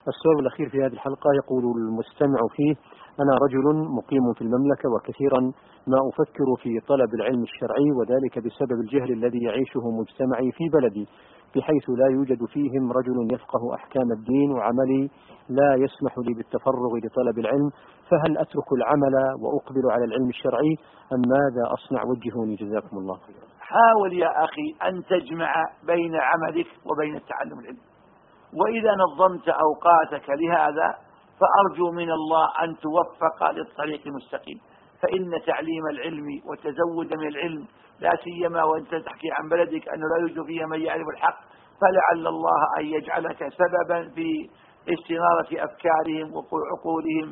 السؤال الأخير في هذه الحلقة يقول المستمع فيه: أنا رجل مقيم في المملكة، وكثيرا ما أفكر في طلب العلم الشرعي، وذلك بسبب الجهل الذي يعيشه مجتمعي في بلدي، بحيث لا يوجد فيهم رجل يفقه أحكام الدين، وعملي لا يسمح لي بالتفرغ لطلب العلم، فهل أترك العمل وأقبل على العلم الشرعي أم ماذا أصنع؟ وجهوني جزاكم الله خيرا. حاول يا أخي أن تجمع بين عملك وبين تعلم العلم، وإذا نظمت أوقاتك لهذا فأرجو من الله أن توفق للطريق المستقيم، فإن تعليم العلم وتزود من العلم، لا سيما وأنت تحكي عن بلدك أنه لا يوجد فيها من يعرف الحق، فلعل الله أن يجعلك سببا في استنارة أفكارهم وعقولهم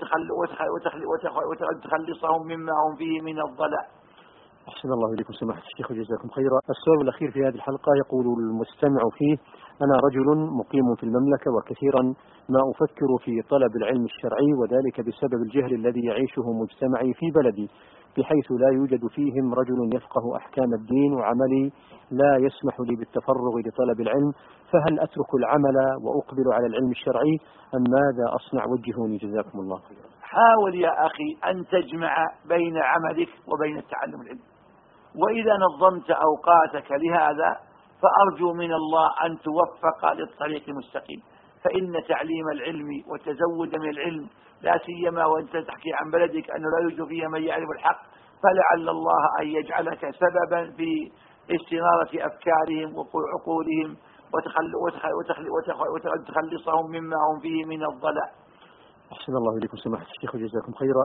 وتخلصهم مما هم فيه من الضلال. أحسن الله إليكم سماحة الشيخ وجزاكم خيرا. السؤال الأخير في هذه الحلقة يقول المستمع فيه: أنا رجل مقيم في المملكة، وكثيرا ما أفكر في طلب العلم الشرعي، وذلك بسبب الجهل الذي يعيشه مجتمعي في بلدي، بحيث لا يوجد فيهم رجل يفقه أحكام الدين، وعملي لا يسمح لي بالتفرغ لطلب العلم، فهل أترك العمل وأقبل على العلم الشرعي أم ماذا أصنع؟ وجهوني جزاكم الله خيرا. حاول يا أخي أن تجمع بين عملك وبين تعلم العلم، وإذا نظمت أوقاتك لهذا فأرجو من الله أن توفق للطريق المستقيم، فإن تعليم العلم وتزود من العلم، لا سيما وأنت تحكي عن بلدك أنه لا يوجد فيها من يعرف الحق، فلعل الله أن يجعلك سببا في استنارة أفكارهم وعقولهم وتخلصهم مما هم فيه من الضلال. أحسن الله إليكم سماحة الشيخ وجزاكم خيرا.